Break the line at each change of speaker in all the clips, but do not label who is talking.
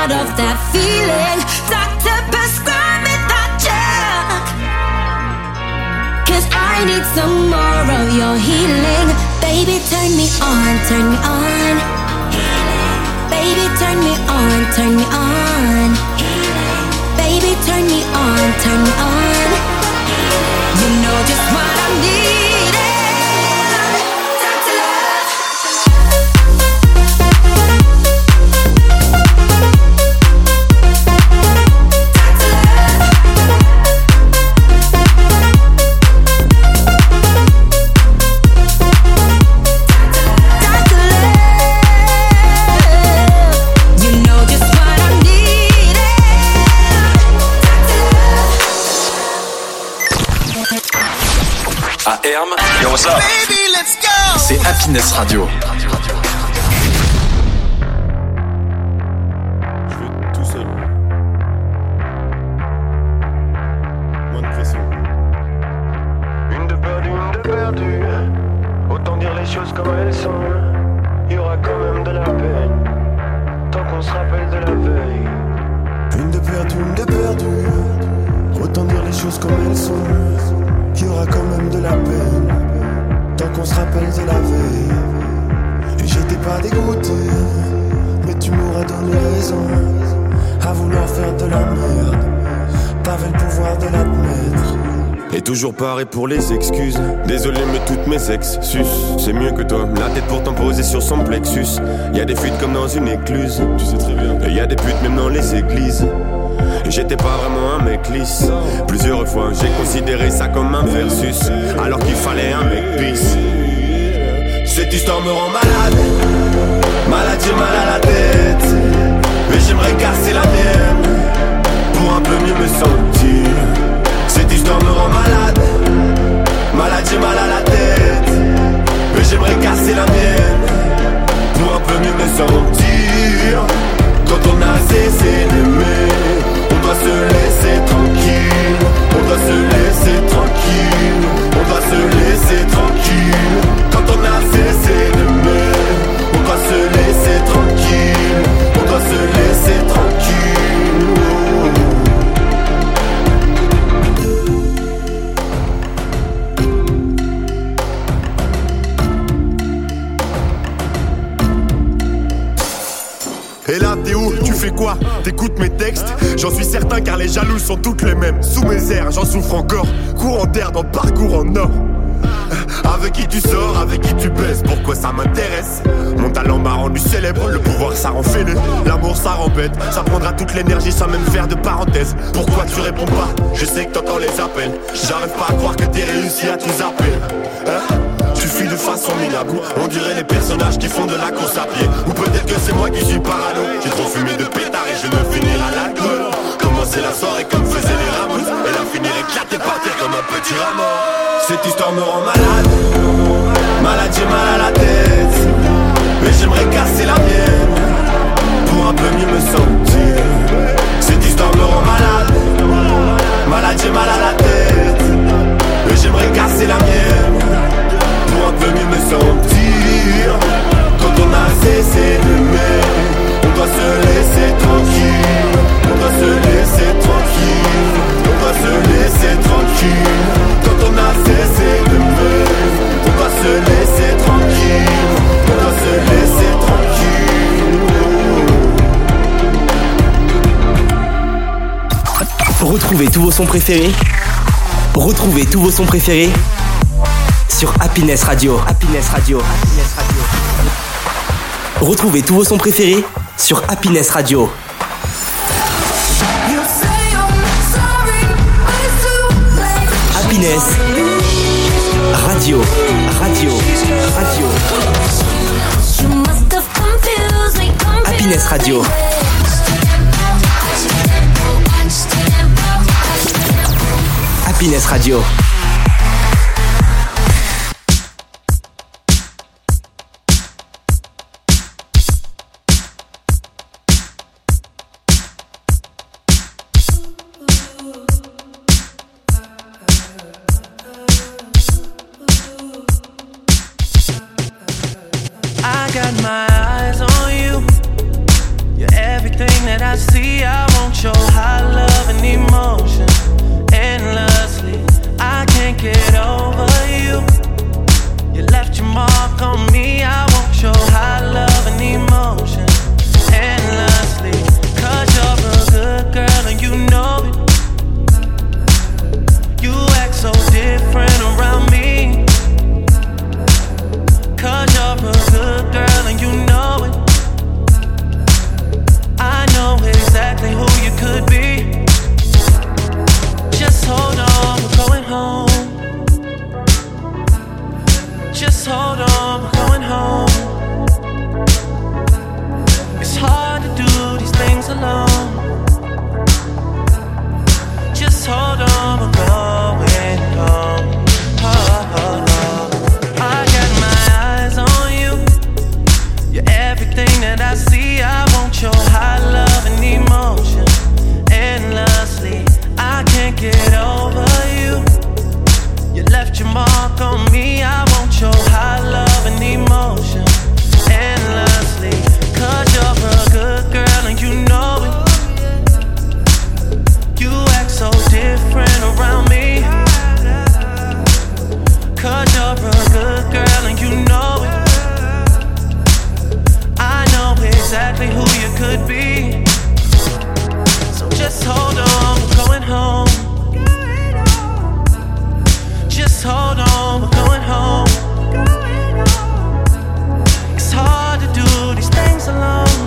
tired of that feeling. Doctor, prescribe me that drug, 'cause I need some more of your healing. Baby, turn me on, turn me on. Baby, turn me on, turn me on. Baby, turn me on, turn me on. You know just what I'm needing. Doctor Love.
À Herm, yo what's up?
Baby, let's go.
C'est Happiness Radio.
Je vais tout seul. Moins de pression.
Une de perdue. Autant dire les choses comme elles sont. Il y aura quand même de la peine tant qu'on se rappelle de la veille.
Une de perdue. Autant dire les choses comme elles sont. Qu'il y aura quand même de la peine tant qu'on se rappelle de la veille. Et j'étais pas dégoûté, mais tu m'auras donné raison à vouloir faire de la merde. T'avais le pouvoir de l'admettre.
Et toujours pareil pour les excuses. Désolé mais toutes mes ex sucent. C'est mieux que toi, la tête pourtant posée sur son plexus. Y'a des fuites comme dans une écluse. Tu sais très bien. Et y'a des putes même dans les églises. Et j'étais pas vraiment un mec lisse. Plusieurs fois j'ai considéré ça comme un versus, alors qu'il fallait un mec peace. Cette histoire me rend malade. Malade, j'ai mal à la tête. Mais j'aimerais casser la mienne pour un peu mieux me sentir. Cette histoire me rend malade. Malade, j'ai mal à la tête. Mais j'aimerais casser la mienne pour un peu mieux me sentir. Quand on a cessé d'aimer, on doit se laisser tranquille. On doit se laisser tranquille. On doit se laisser tranquille. Quand on a cessé d'aimer, on doit se laisser tranquille. On doit se laisser tranquille. Et là t'es où? Tu fais quoi? T'écoutes mes textes? J'en suis certain car les jaloux sont toutes les mêmes. Sous mes airs j'en souffre encore. Courant d'air dans le parcours en or. Avec qui tu sors, avec qui tu baises, pourquoi ça m'intéresse? Mon talent m'a rendu célèbre, le pouvoir ça rend fêlé. L'amour ça rend bête, ça prendra toute l'énergie sans même faire de parenthèse. Pourquoi tu réponds pas? Je sais que t'entends les appels. J'arrive pas à croire que t'aies réussi à tout zapper, hein? Tu fuis de façon minable. On dirait les personnages qui font de la course à pied. Ou peut-être que c'est moi qui suis parano. J'ai trop fumé de pétard et je me finir à l'alcool. Commencer la soirée comme faisaient les Ramos, et la finir éclatée par terre comme un petit rameau. Cette histoire me rend malade. Malade, j'ai mal à la tête. Mais j'aimerais casser la mienne pour un peu mieux me sentir. Cette histoire me rend malade. Malade, j'ai mal à la tête. Mais j'aimerais casser la mienne pour un peu mieux me sentir. Quand on a cessé d'aimer, on doit se laisser tranquille. On doit se laisser tranquille. On doit se laisser tranquille. Quand on a cessé d'aimer, on doit se laisser tranquille. On doit se laisser tranquille.
Retrouvez tous vos sons préférés. Retrouvez tous vos sons préférés sur Happiness Radio. Happiness Radio. Happiness Radio. Retrouvez tous vos sons préférés sur Happiness Radio. Happiness Radio. Radio. Radio. Happiness Radio. Happiness Radio.
I got my eyes on you. You're everything
everything that I see, I want your high love and emotion endlessly. I can't get over you. You left your mark on me. I want your high love and emotion endlessly. 'Cause you're a good girl and you know it. You act so different around me. 'Cause you're a good girl and you know it. I know exactly who you could be. Just hold on, we're going home. Just hold on, we're going home. It's hard to do these things alone. Just hold on, we're going home. Oh, oh, oh. I got my eyes on you. You're everything that I see. I want your high love and emotion endlessly. I can't get over you. You left your mark on me. I want your high love and emotion endlessly. 'Cause you're a good girl and you know it. You act so different around me. 'Cause you're a good girl and you know it. I know exactly who you could be. So just hold on, we're going home. Just hold on, we're going home. It's hard to do these things alone.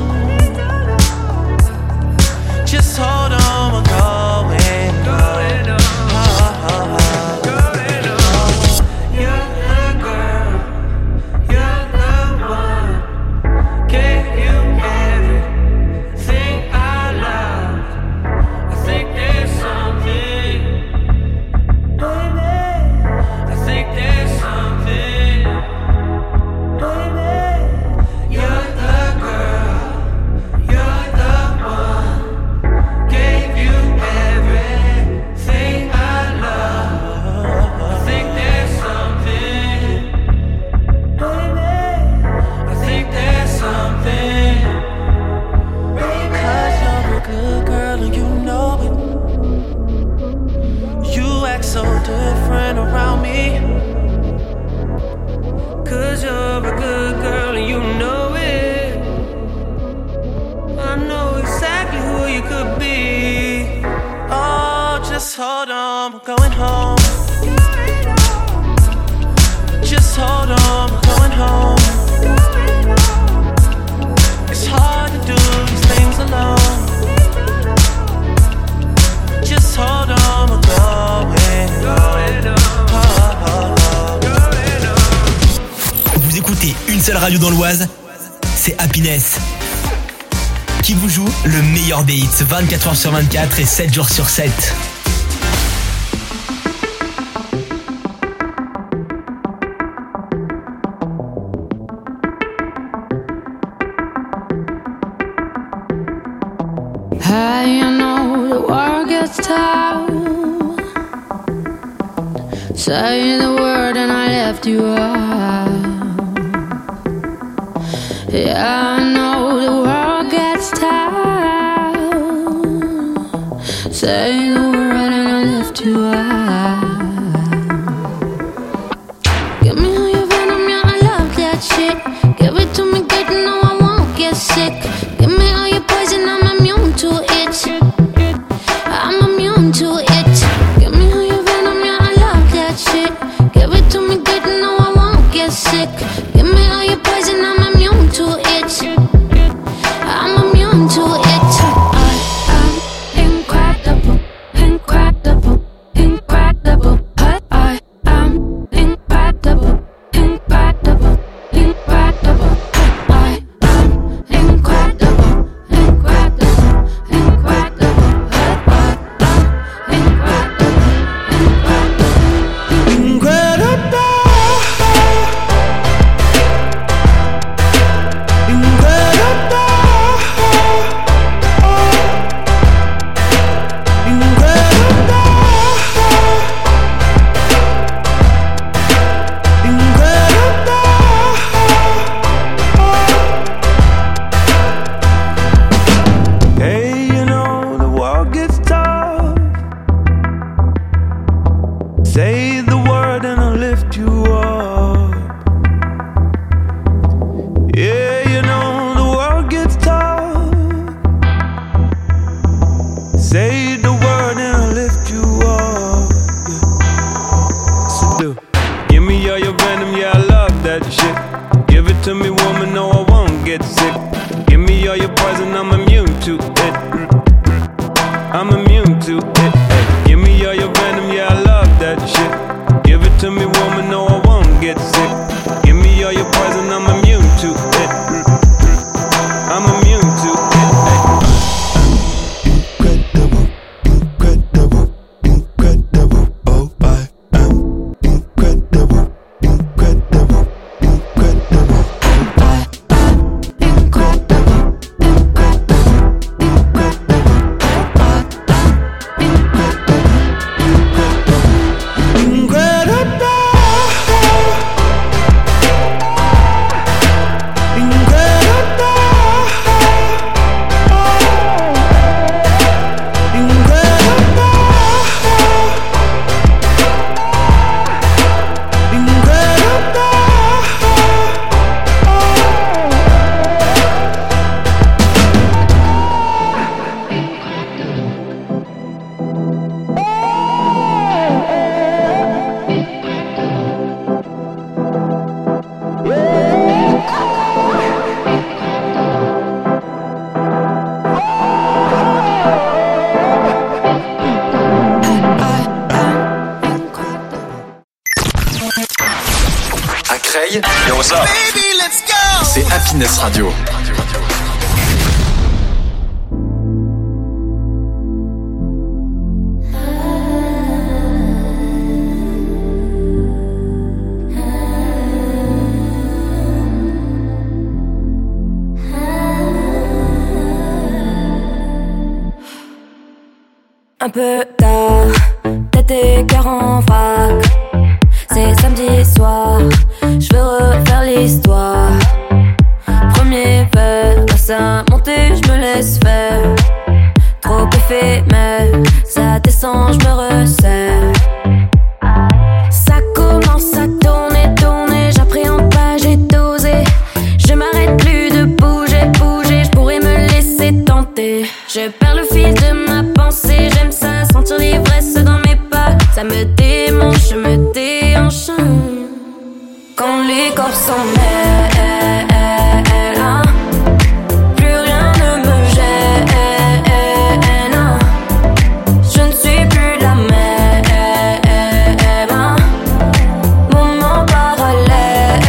Just hold on, we're going home. Oh, oh, oh. You're the girl, you're the one. Gave you everything I love. I think there's something, baby. I think there's something, baby. You're the girl, you're the one. Gave you everything I love. I think there's something, baby. I think there's something, baby. 'Cause you're a good girl and you know it. You act so different around me. 'Cause you're a good girl and you know it. I know exactly who you could be. Oh, just hold on, we're going home. Just hold on, we're going home. It's hard to do these things alone. Just hold on, we're going home. Oh, oh, oh.
Vous écoutez une seule radio dans l'Oise, c'est Happiness, qui vous joue le meilleur des hits 24h sur 24 et 7 jours sur 7.
I know the world gets tough. Say the word and I left you out. Yeah, I know the world gets tough. Say the word and I left you out. Give me all your venom, yeah, I love that shit. Give it to me good, no, I won't get sick. Give me all your poison, I'm immune to it. I'm immune to it. Give me all your venom, yeah, I love that shit. Give it to me good, no, I won't get sick. Give me all your poison, I'm immune to it. I'm immune to it. I am incredible, incredible, incredible.
Say the word and I'll lift you up. Yeah. So do. Give me all your venom, yeah, I love that shit. Give it to me, woman, no, I won't get sick. Give me all your poison, I'm immune to it. I'm immune to it. Ay. Give me all your venom, yeah, I love that shit. Give it to me, woman, no, I won't get sick. Give me all your poison, I'm immune to it. I'm immune to it. Ay.
Incredible, incredible, incredible. Oh, I am incredible, incredible, incredible. Oh, I am incredible, incredible, incredible.
À Creil, yo, what's up?
Baby, let's go!
C'est Happiness Radio.
Un peu tard, tête et cœur en vrac. C'est samedi soir, je veux refaire l'histoire. Premier verre, laisse ça monter, je me laisse faire. Trop éphémère, ça descend, je me resserre. Ça commence à tourner, tourner, j'appréhende pas, j'ai dosé. Je m'arrête plus de bouger, bouger, je pourrais me laisser tenter. Je perds le fil de ma pensée, j'aime ça, sentir l'ivresse dans mes pas. Ça me démange, je me déhanche. Quand les corps s'en mêlent, plus rien ne me gêne. Je ne suis plus la même. Moment parallèle.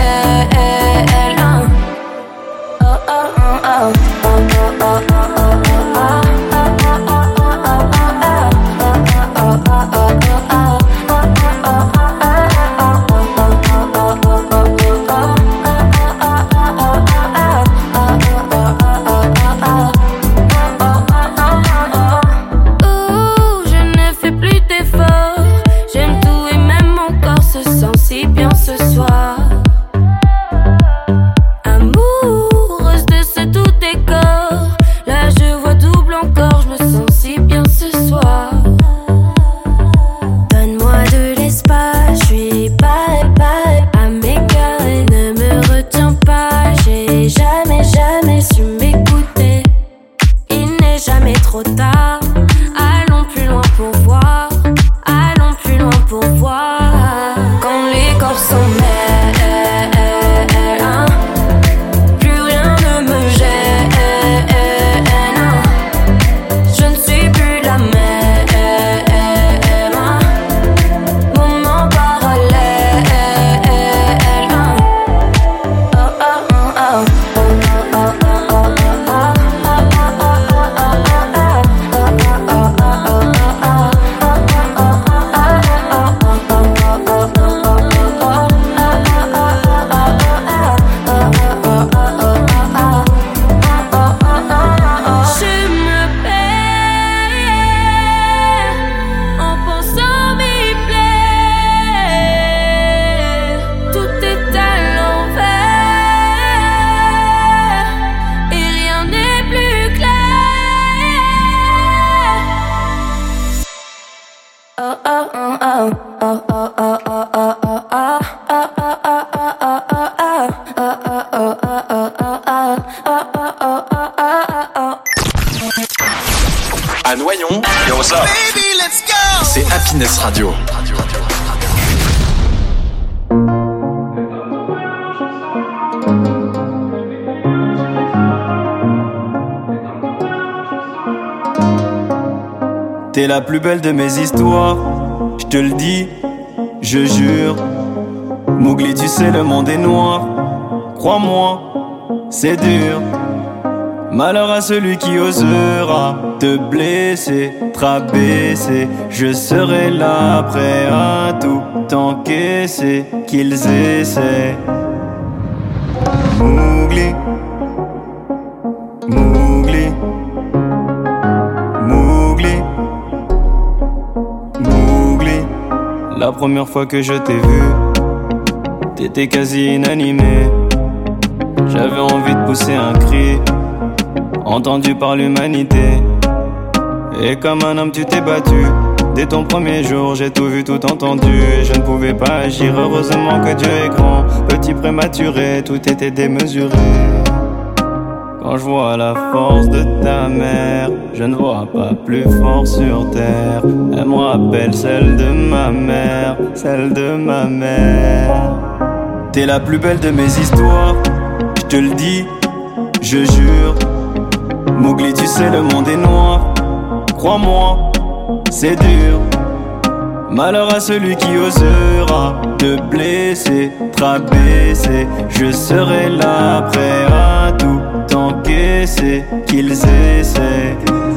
Oh oh oh oh oh oh oh
À Noyon, yo, what's up?
Baby, let's go.
C'est Happiness Radio.
T'es la plus belle de mes histoires, je te le dis, je jure. Mowgli, tu sais, le monde est noir, crois-moi, c'est dur. Malheur à celui qui osera te blesser, te rabaisser. Je serai là, prêt à tout encaisser, qu'ils essaient. Mowgli, Mowgli, Mowgli, Mowgli. La première fois que je t'ai vu, t'étais quasi inanimé. J'avais envie de pousser un cri, entendu par l'humanité. Et comme un homme tu t'es battu. Dès ton premier jour j'ai tout vu, tout entendu. Et je ne pouvais pas agir, heureusement que Dieu est grand. Petit prématuré, tout était démesuré. Quand je vois la force de ta mère, je ne vois pas plus fort sur terre. Elle me rappelle celle de ma mère, celle de ma mère. T'es la plus belle de mes histoires, je te le dis, je jure. Mowgli, tu sais, le monde est noir, crois-moi, c'est dur. Malheur à celui qui osera te blesser, te rabaisser. Je serai là, prêt à tout encaisser, qu'ils essaient.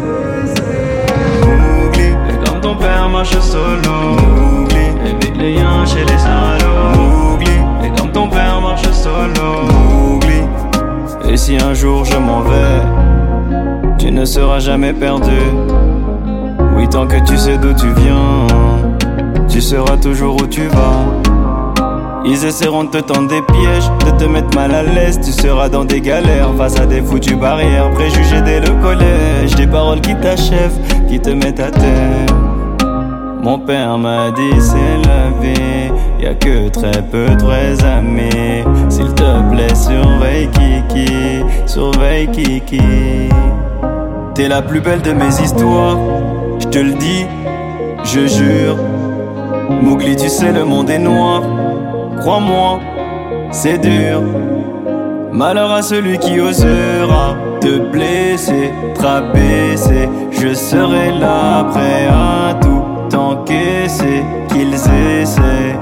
Mowgli, et comme ton père marche solo. Mowgli, évite les liens chez les salauds. Mowgli, et comme ton père marche solo. Mowgli, et si un jour je m'en vais, tu ne seras jamais perdu. Oui, tant que tu sais d'où tu viens, tu seras toujours où tu vas. Ils essaieront de te tendre des pièges, de te mettre mal à l'aise. Tu seras dans des galères, face à des foutues barrières. Préjugés dès le collège, des paroles qui t'achèvent, qui te mettent à terre. Mon père m'a dit c'est la vie, y'a que très peu de vrais amis. S'il te plaît surveille Kiki, surveille Kiki. T'es la plus belle de mes histoires, je te le dis, je jure. Mowgli, tu sais, le monde est noir, crois-moi, c'est dur. Malheur à celui qui osera te blesser, te rabaisser. Je serai là, prêt à tout encaisser, qu'ils essaient.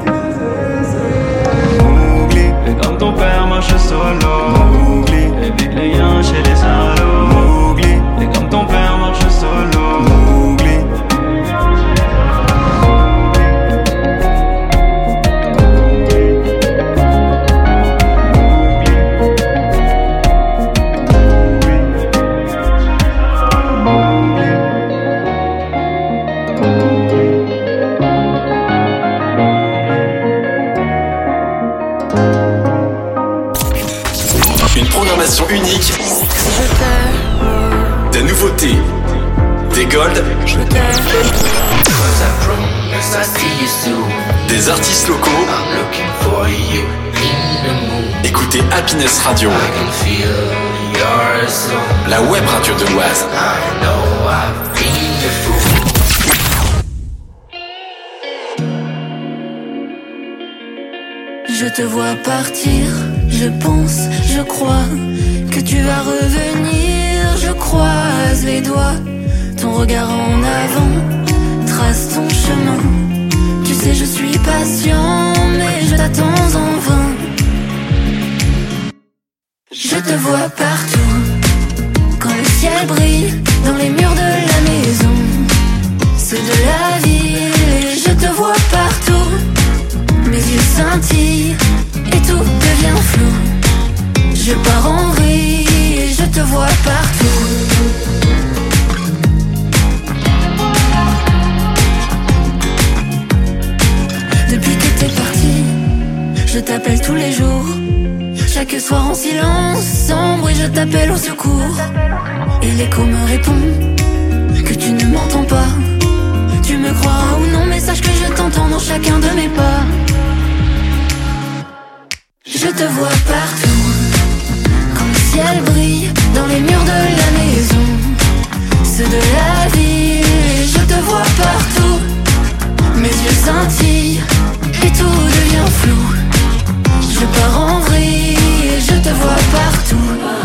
Mowgli, et comme ton père marche solo. Mowgli, évite les liens chez les salauds. Mowgli, et comme ton père marche solo. Mowgli.
Une programmation unique, des nouveautés, des golds, des artistes locaux. Écoutez Happiness Radio, la web radio de l'Oise.
Je te vois partir, je pense, je crois que tu vas revenir. Je croise les doigts, ton regard en avant trace ton chemin. Tu sais, je suis patient, mais je t'attends en vain. Je te vois partout, quand le ciel brille dans les murs de la maison, ceux de la ville, et je te vois partout. Mes yeux scintillent et tout devient flou. Je pars en vrille et je te vois partout. Depuis que t'es parti, je t'appelle tous les jours. Chaque soir en silence, sans bruit, je t'appelle au secours. Et l'écho me répond que tu ne m'entends pas. Tu me crois ou non, mais sache que je t'entends dans chacun de mes pas. Je te vois partout, quand le ciel brille dans les murs de la maison, ceux de la vie. partout. Mes yeux scintillent et tout devient flou. Je pars en vrille et je te vois partout.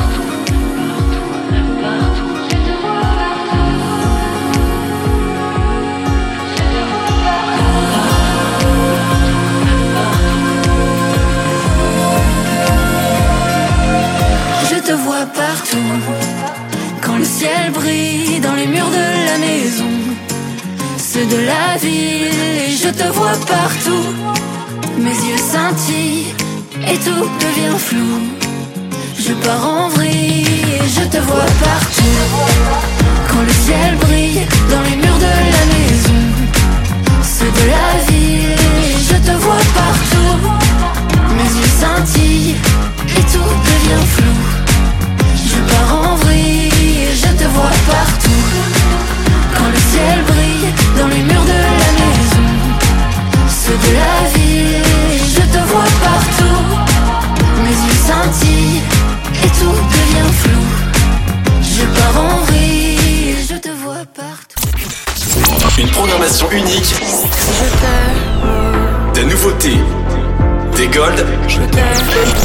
Je te vois partout. Quand le ciel brille dans les murs de la maison, ceux de la ville, et je te vois partout. Mes yeux scintillent et tout devient flou. Je pars en vrille et je te vois partout. Quand le ciel brille dans les murs de la maison, ceux de la ville, et je te vois partout. Mes yeux scintillent et tout devient flou. Je pars en vrille et je te vois partout. Quand le ciel brille dans les murs de la maison, ceux de la ville, je te vois partout. Mes yeux scintillent et tout devient flou. Je pars en vrille et je te vois partout.
Une programmation unique.
Je t'aime.
Des nouveautés. Des golds.
Je t'aime.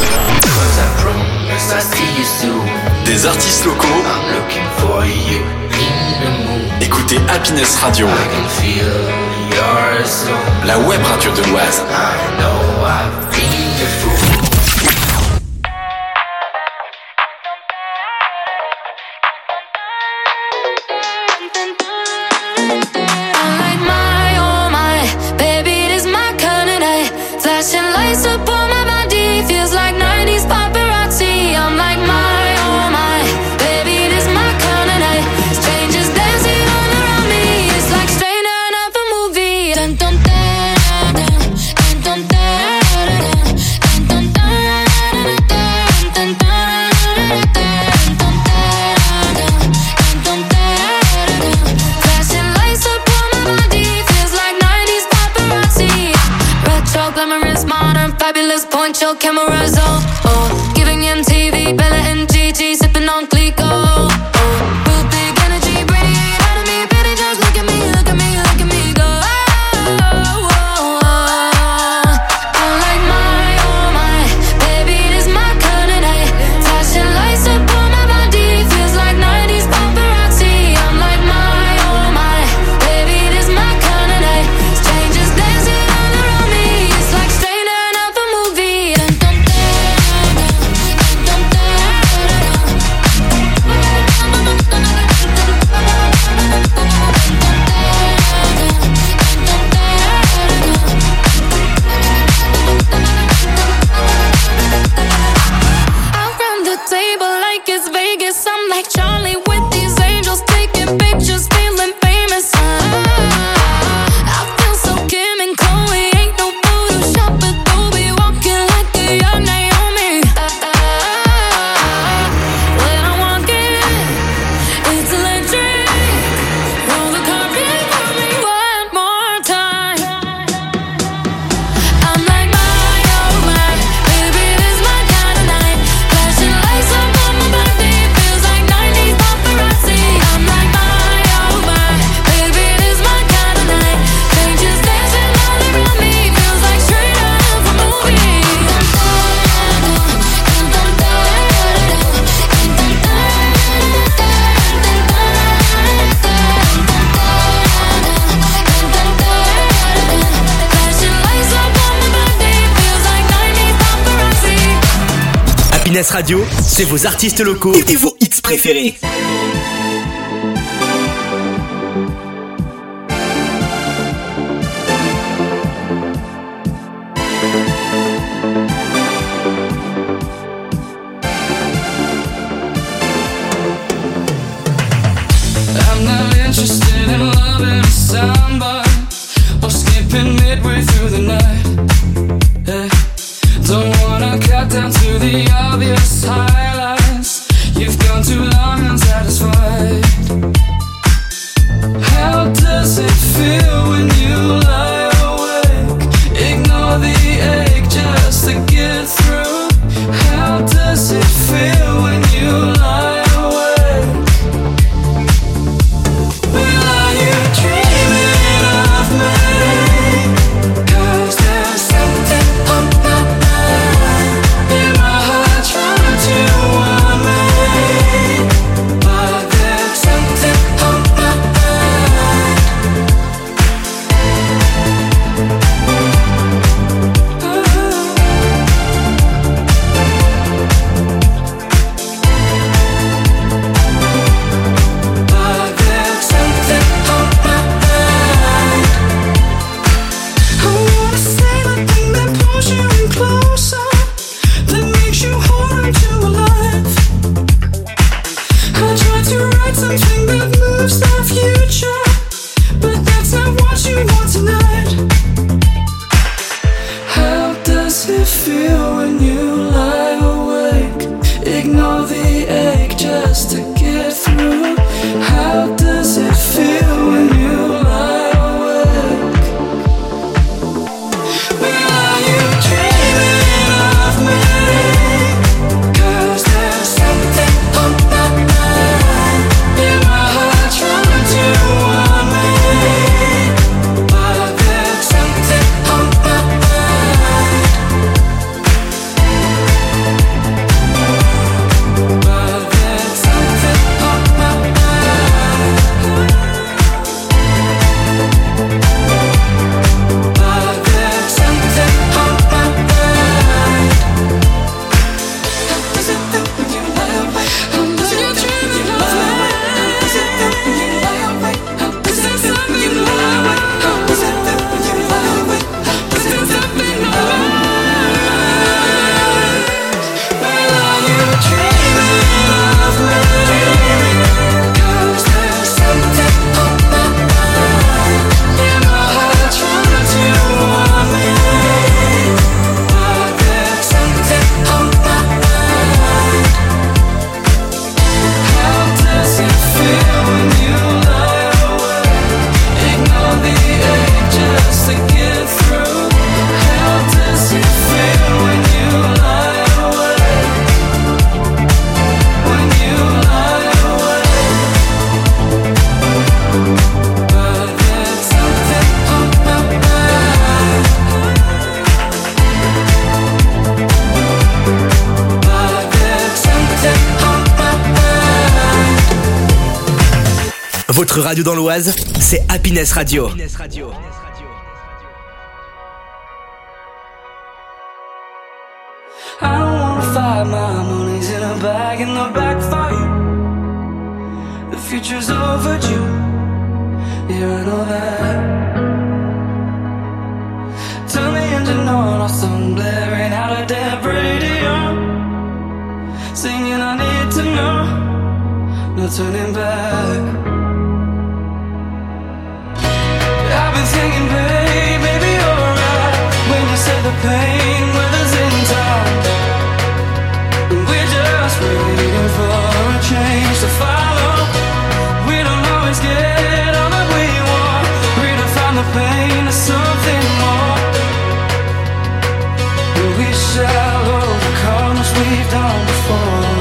Des artistes locaux. Écoutez Happiness Radio, la web radio de l'Oise.
Your cameras on, oh, giving MTV, Bella and Gigi, sipping on Clico, oh, real big energy, radiate out of me, baby, just look at me, look at me, look at me, go, oh, oh, oh. I'm like my, oh my, baby, this my kind of night, flashing lights up on my body, feels like 90s paparazzi. I'm like my, oh my, baby, this my kind of night, strangers dancing all around me, it's like straight out of a movie. I'm like Charlie with these angels, taking pictures, feeling famous. I feel so Kim and Chloe, ain't no Photoshop, but Adobe, walking like a young Naomi. When I walk in, it's electric. Roll the carpet for me one more time. I'm like my, oh my, baby, this my kind of night. Flashing lights up on my body.
Happiness Radio, c'est vos artistes locaux et vos hits préférés.
I'm not interested in loving somebody or skipping midway through the night. Yeah. Don't wanna cut down to the obvious highlights. You've gone too long unsatisfied.
Votre radio dans l'Oise, c'est Happiness Radio.
I don't wanna fight, my money's in a bag in the back for you. The future's overdue, yeah, I know that. Turn the engine on, our song blaring out a dead radio. Singing I need to know, no turning back. I've been thinking, babe, maybe you're right when you said the pain weathers in time. We're just waiting for a change to follow. We don't always get all that we want. Redefine the pain to something more. We shall overcome as we've done before.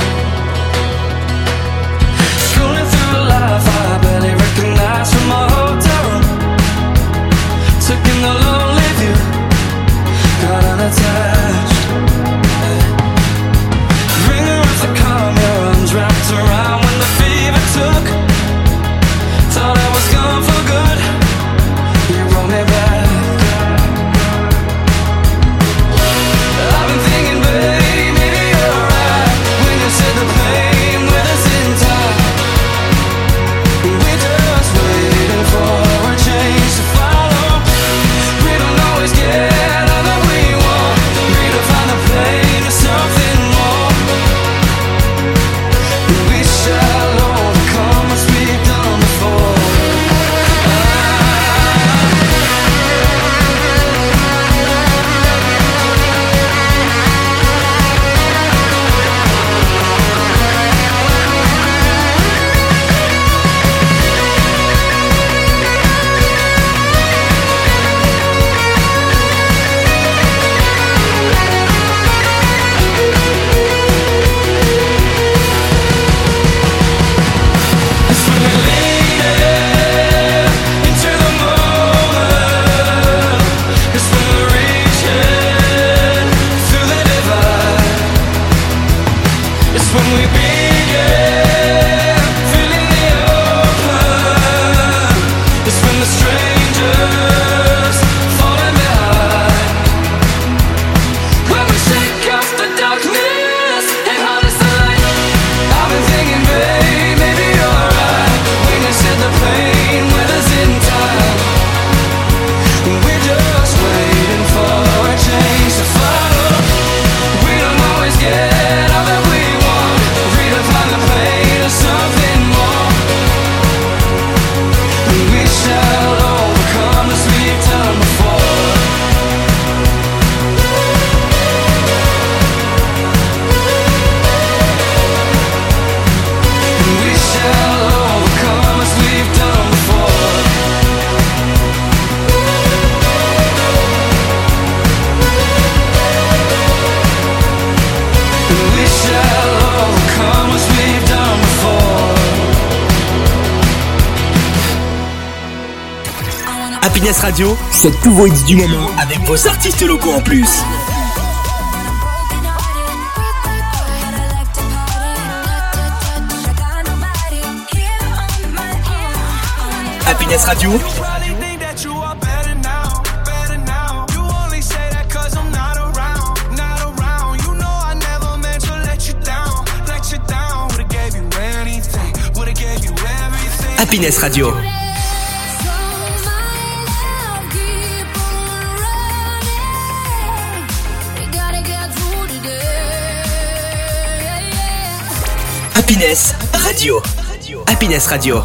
Scrolling through life, I barely recognize from my hotel room. Taking the lonely view, got unattached. Ringer off the calm, your arms wrapped around when the fever took. Thought I was gone for good, you brought me back. I've been thinking, babe, maybe you're right when you said the pain with us in time. We're just waiting for a change to follow. We don't always get all that we want. Redefine the pain to something more. We shall overcome as we've done before. It's when we lean into the moment. It's when we're reaching through the divide. It's when we begin feeling the open. It's when the strangers falling behind. When we shake off the darkness and harness the light. I've been thinking, babe, maybe you're right when you said the pain weathers in time. We're just waiting for a change to follow. We don't always get all that we want. Redefine the pain to something more. We shall overcome as we've done before. We shall overcome as we've done before. We shall overcome as we've done before.
Happiness Radio, c'est tous vos hits du moment avec vos artistes locaux en plus. Happiness Radio,
Probably think that you are better now, better now. You only say that 'cause I'm not around, not around. You know I never meant to let you down, let you down. Would've gave you anything, would've gave you everything.
Happiness Radio. Happiness Radio. Happiness Radio.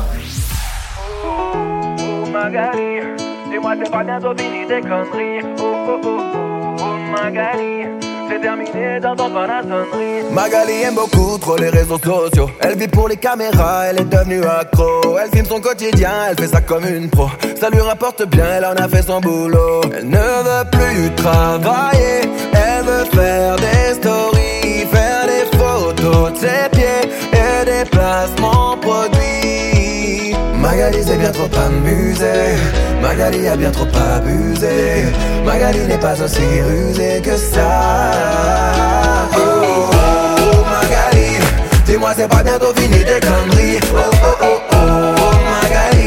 Magali, dis-moi c'est pas bientôt fini tes conneries. Oh oh oh oh, oh Magali, c'est terminé, t'entends pas la sonnerie.
Magali aime beaucoup trop les réseaux sociaux. Elle vit pour les caméras, elle est devenue accro. Elle filme son quotidien, elle fait ça comme une pro. Ça lui rapporte bien, elle en a fait son boulot. Elle ne veut plus travailler, elle veut faire des stories, faire des photos de ses pieds et des placements produits. Magali s'est bien trop amusée, Magali a bien trop abusé. Magali n'est pas aussi rusée que ça. Oh, oh, oh, Magali, dis-moi c'est pas bientôt fini tes conneries. Oh, oh, oh, oh, Magali.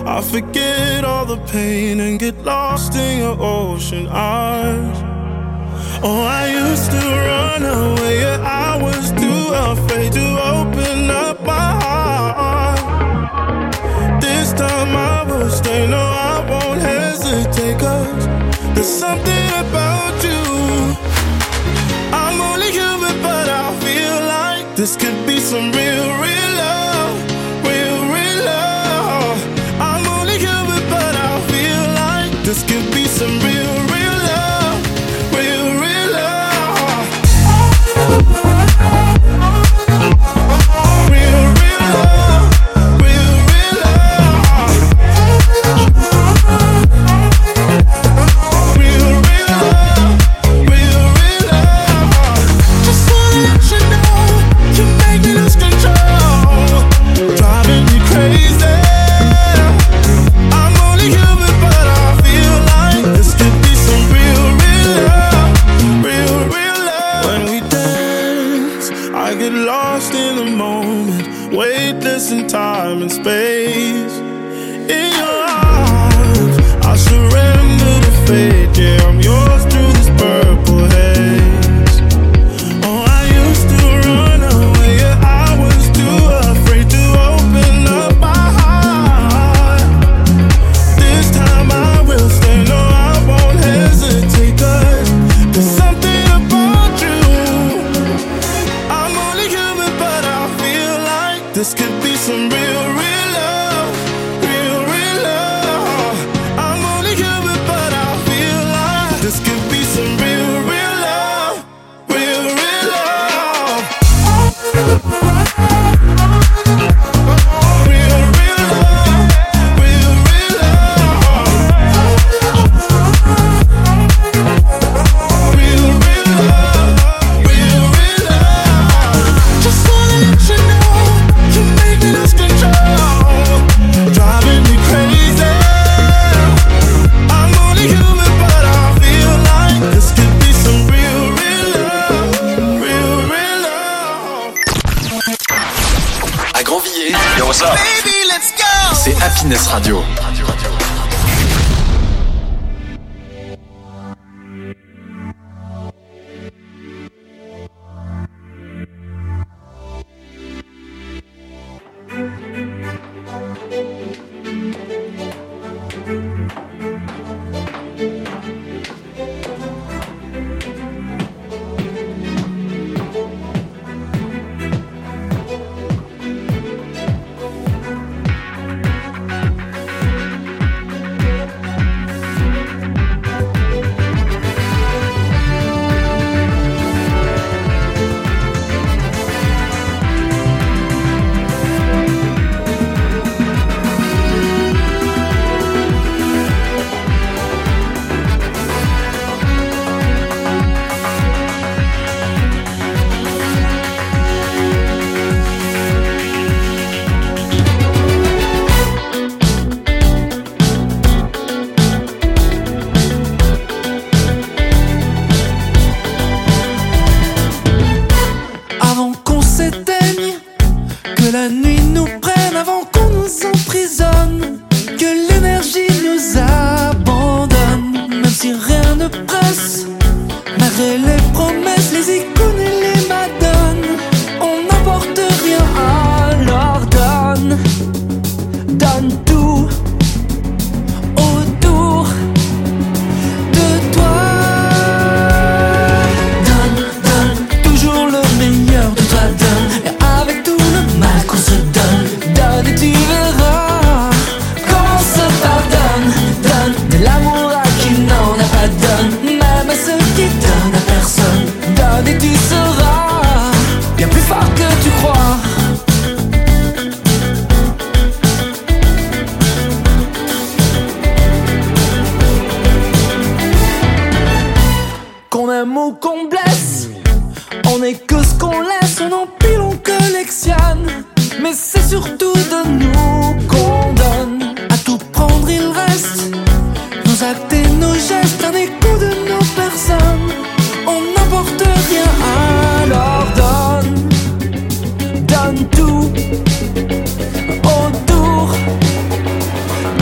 I forget all the pain and get lost in your ocean eyes. Oh, I used to run away, yeah, I was too afraid to open up my heart. This time I will stay, no, I won't hesitate, 'cause there's something about you. I'm only human, but I feel like this could be some real, real love, real, real love. I'm only human, but I feel like this could be some real, real love, real, real love. Real, real love, real, real love. Real, real love, real, real love. Just wanna let you know, you make me lose control, driving me crazy. I'm only human, but I feel like this could be some real, real love, real, real love. When we dance, I get lost in the moment, weightless in time and space. In your arms, I surrender to fate. Yeah, I'm yours through this purple haze. Oh, I used to run away, yeah, I was too afraid to open up my heart. This time I will stay, no, I won't hesitate, 'cause there's something about you. I'm only human, but I feel like this could be some real, real love, real, real love. I'm only human, but I feel like this could be some real, real love, real, real love. Real, real love, real, real love. Real, real love, real, real love. Just wanna let you know, you make me lose control, driving me crazy. I'm only human, but I feel like this could be some real, real love, real, real love.
À Grandvilliers, c'est Happiness Radio.
Avant qu'on s'éteigne, que la nuit nous prenne, avant qu'on nous emprisonne, que l'énergie nous abandonne. Même si rien ne presse, malgré les promesses, les icônes et les madones, on n'apporte rien, alors donne, donne tout autour de toi. Donne, donne toujours le meilleur de toi, donne. Et avec tout le mal qu'on se donne, donne et tu verras comment on se pardonne. Donne de l'amour à qui n'en a pas, donne même à ceux qui donnent à personne. Donne et tu seras bien plus fort que tu crois. Qu'on aime ou qu'on blesse, on n'est que ce qu'on laisse, on empile, on collectionne. Mais c'est surtout de nous qu'on donne. À tout prendre il reste nos actes et nos gestes, un écho de nos personnes. On n'apporte rien, alors donne, donne tout autour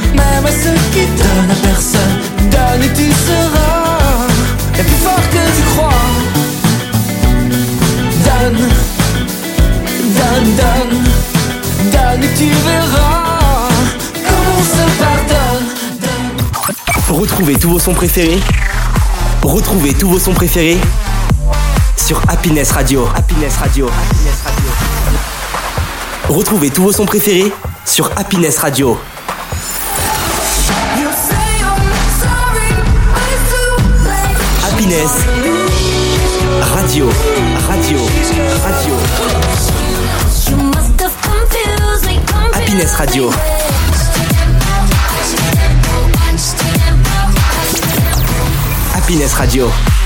Même à ceux qui donnent à personne, donne et tu seras. Et plus fort que tu crois. Donne, donne, donne, donne et tu verras comment on se pardonne.
Retrouvez tous vos sons préférés. Retrouvez tous vos sons préférés sur Happiness Radio. Happiness Radio. Happiness Radio. Retrouvez tous vos sons préférés sur Happiness Radio. Happiness Radio. Radio. Radio. Happiness Radio. Happiness Radio.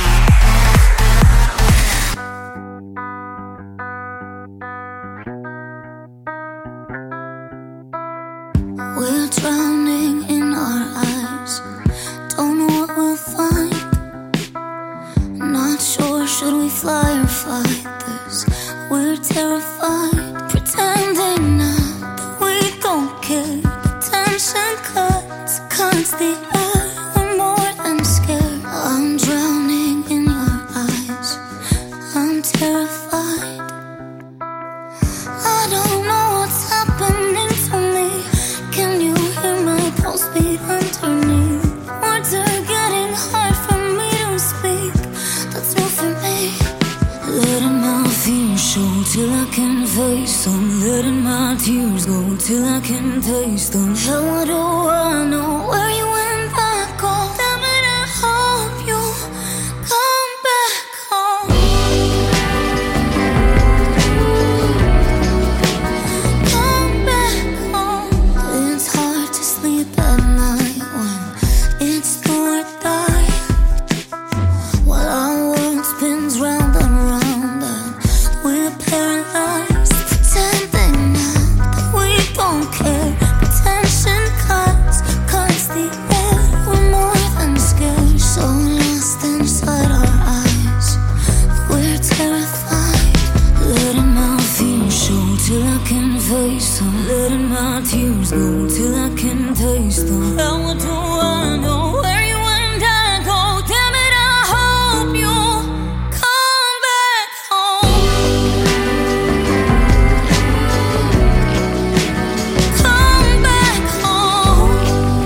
We're drowning in our eyes. Don't know what we'll find. Not sure, should we fly or fight this? We're terrified, pretending not that we don't care. Tension cuts the air. We're more than scared. I'm drowning in your eyes. I'm terrified. I don't know what's happening to me. Can you hear my pulse beat underneath? Words are getting hard for me to speak. That's new for me. Letting my fears show till I can face them. Letting my tears go till I can taste them. Hell, what do I know? Where you went back home? Damn it, I hope you come back home. Come back home. It's hard to sleep at night when it's do or die. While our world spins round and round and we're paralyzed, pretending not that we don't care. Tension cuts the air. We're more than scared, so lost inside our eyes. We're terrified. Letting my fears show till I can face them. Letting my tears go till I can taste them. Now what do I know? Where you and I go? Damn it, I hope you come back home. Come back home.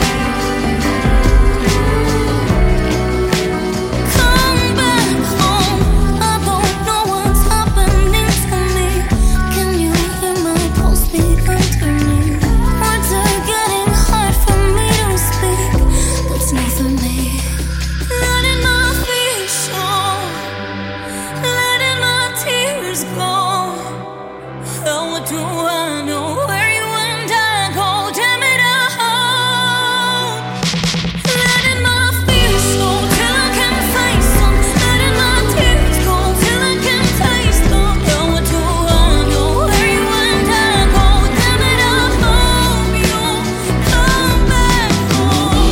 Come back home. I don't know what's happening to me. Can you hear my pulse beat underneath? Words are getting hard for me to speak. That's new for me. Letting my fears show. Letting my tears go. Hell, what do I know? Where you and I go? Damn it, I hope. Letting my fears show till I can face them. Letting my tears go till I can taste them. Hell, what do I know? Where you and I go? Damn it, I hope you come back home.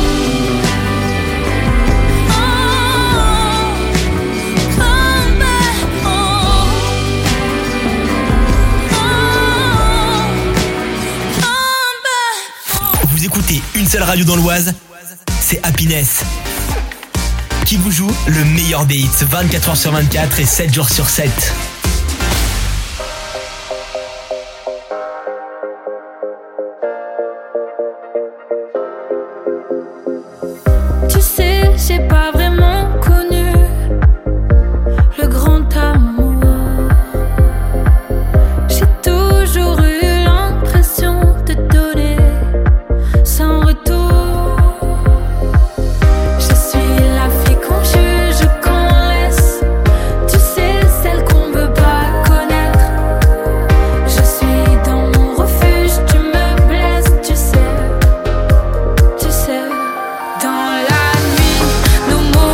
Come back home. Come back.
Vous écoutez une seule radio dans l'Oise, c'est Happiness. Qui vous joue le meilleur des hits 24h sur 24 et 7 jours sur 7.
Tu sais, j'ai pas vraiment connu le grand amour. J'ai toujours eu l'impression de donner sans retour. Je suis la fille qu'on juge, qu'on laisse. Tu sais, celle qu'on veut pas connaître. Je suis dans mon refuge, tu me blesses, tu sais. Dans la nuit, nos mots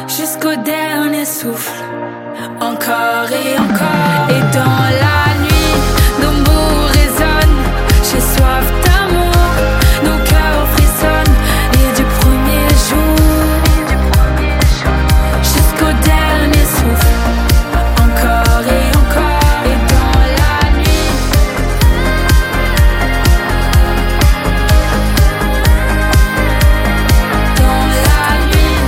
jusqu'au dernier souffle, encore et encore. Et dans la nuit, nos mots résonnent, j'ai soif d'amour, nos cœurs frissonnent, et du premier jour jusqu'au dernier souffle, encore et encore. Et dans la nuit, dans la nuit,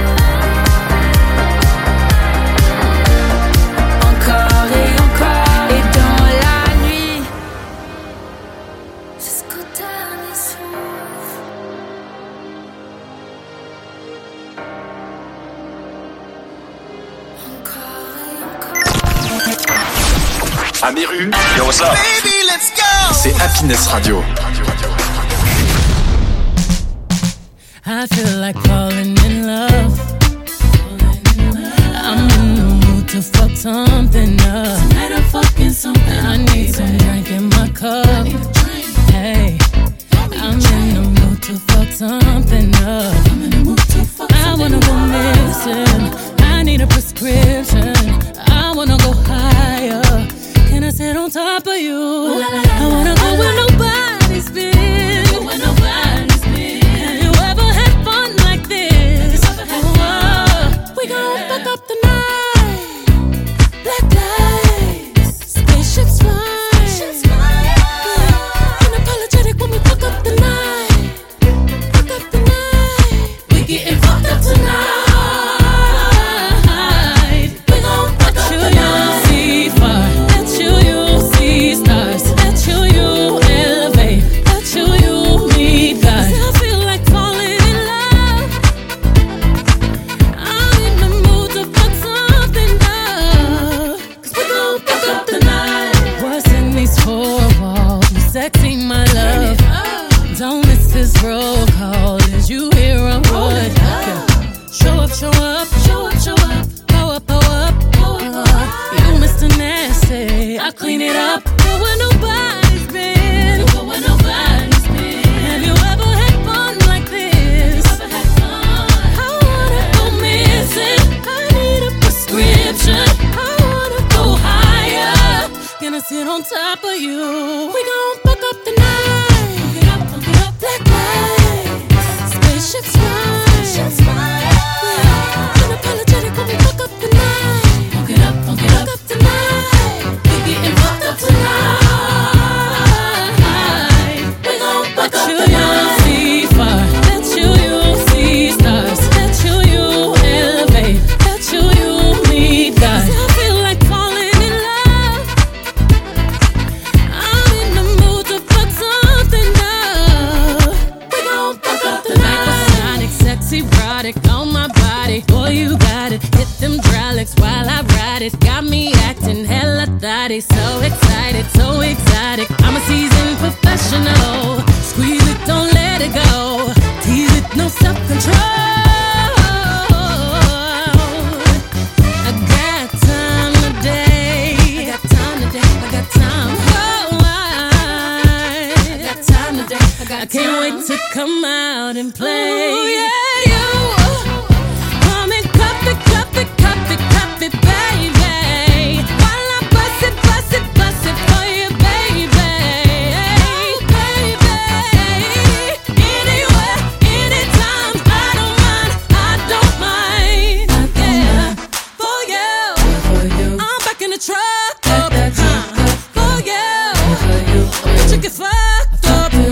encore et encore. Et dans la nuit, jusqu'au dernier souffle.
Amiru, yo what's up?
Baby, let's go!
C'est Happiness Radio.
I feel like falling in love. I'm in the mood to fuck something up. Tonight I'm fucking something. I need some drink in my cup. Hey, I'm in the mood to fuck something up. I wanna go missing. I need a prescription. I wanna go higher. Can I sit on top of you? I wanna go where nobody's been. Have you ever had fun like this? We gon' fuck up the night. Black lights, spaceships fly. Unapologetic when we fuck up the night. Fuck up the night. We getting fucked up tonight. We gon' fuck up the night. See fire, let you see stars, let you elevate, let you meet God. I feel like falling in love. I'm in the mood to fuck something up. 'Cause we gon' fuck up the night. What's in these four walls? You sexy, my love. Don't miss this roll call. Is you here on what? Show up, show up, show up, show up. Go up, go up, go up. You Mr. Nasty, I clean it up. Go where nobody's been. Go where nobody's been. Have you ever had fun like this? I wanna go missing. I need a prescription. I wanna go higher. Can I sit on top of you? We gon' fuck up the night. Fuck it up, black lights, spaceships fly. Unapologetic when we fuck up the night. Fuck it up, fuck up the night. We getting fucked up tonight. We gon' fuck up the night. See fire, let you see stars, let you elevate, let you meet God. I feel like falling in love. I'm in the mood to fuck something up. We gon' fuck up the night. Hypersonic, sexy, erotic on my body. Boy, you got it. Hit them hydraulics while I ride it. Got me acting hella thotty. So excited, so exotic. I'm a seasoned professional. Squeeze it, don't let it go. Tease it, no self-control. I got time today. I got time today. I got time. Oh, I got time today. I can't wait to come out and play. Ooh, yeah, you. Come and cup it, cup it, cup it, cup it, baby. While I bust it for you, baby. Baby. Anywhere, anytime, I don't mind. Yeah, for you. I'm back in the truck up, for you. Bitch, you get fucked up, for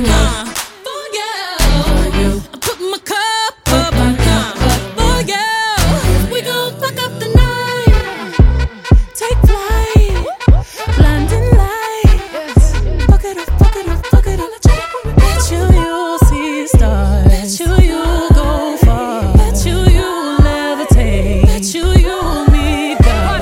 you. I'm putting my cup up, for you. We gon' fuck up the night. Take flight, blinding lights. Fuck it up, fuck it up, fuck it up. Bet you see stars. Bet you go far. Bet you levitate. Bet you meet God.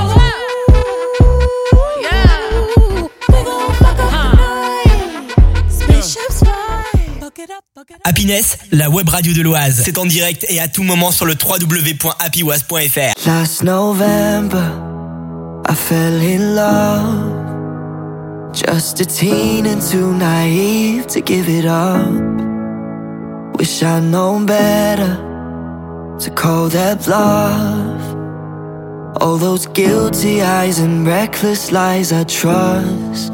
Yeah. We gon' fuck up the night. Spaceships fly. Fuck it up, fuck it up.
Happiness, la web radio de l'Oise. C'est en direct et à tout moment sur le www.happywas.fr.
Last November, I fell in love. Just a teen and too naive to give it up. Wish I'd known better. to call that love. All those guilty eyes and reckless lies I trust.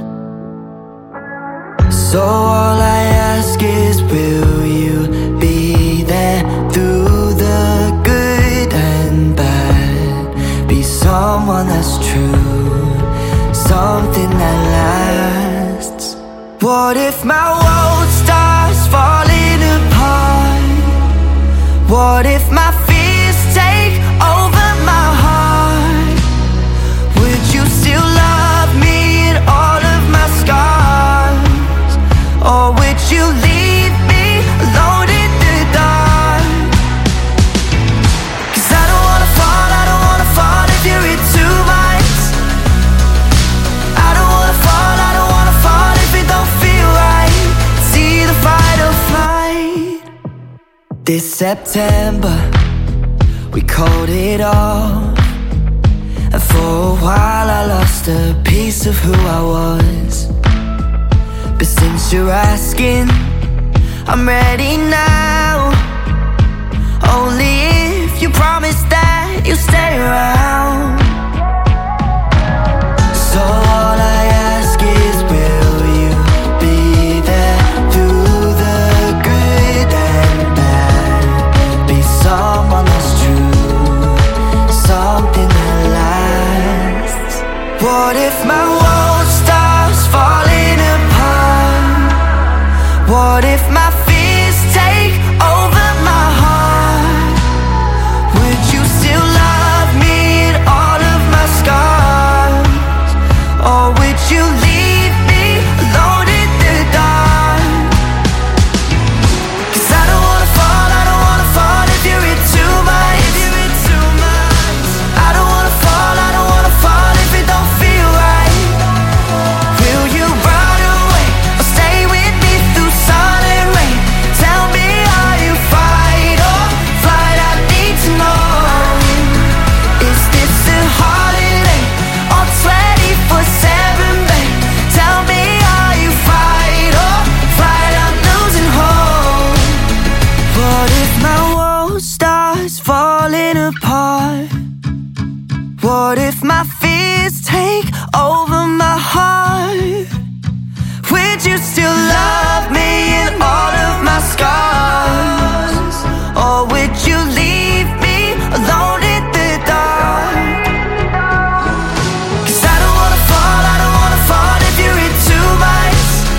So all I ask is, will you be there through the good and bad? Be someone that's true, something that lasts. What if my world starts falling apart? What if my fears take over my heart? Would you still love me in all of my scars? Or would you leave me alone in the dark? 'Cause I don't wanna fall if you're in too much. I don't wanna fall if it don't feel right. It's either fight or flight. This September, we called it off. And for a while I lost a piece of who I was. But since you're asking, I'm ready now. Only if you promise that you'll stay around. So all I ask is, will you be there through the good and bad? Be someone that's true, something that lasts. What if my world starts falling apart? What if my fears take over my heart? Would you still love me in all of my scars? Or would you leave me alone in the dark? 'Cause I don't wanna fall if you're in too much. I don't wanna fall if it don't feel right. Will you run away or stay with me through sun and rain? Tell me, are you fight or flight? I need to know. Is this a holiday or 24/7, babe? Tell me, are you fight or flight? I'm losing hope. What if my world starts falling apart? What if my fears take over my heart? Would you still love me in all of my scars? Or would you leave me alone in the dark? 'Cause I don't wanna fall if you're in too much.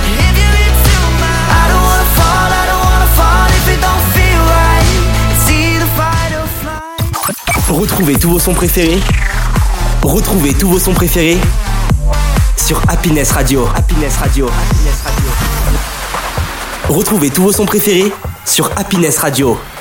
I don't wanna fall if it don't feel right. It's either fight or flight.
Retrouvez tous vos sons préférés. Retrouvez tous vos sons préférés sur Happiness Radio. Happiness Radio. Happiness Radio. Retrouvez tous vos sons préférés sur Happiness Radio.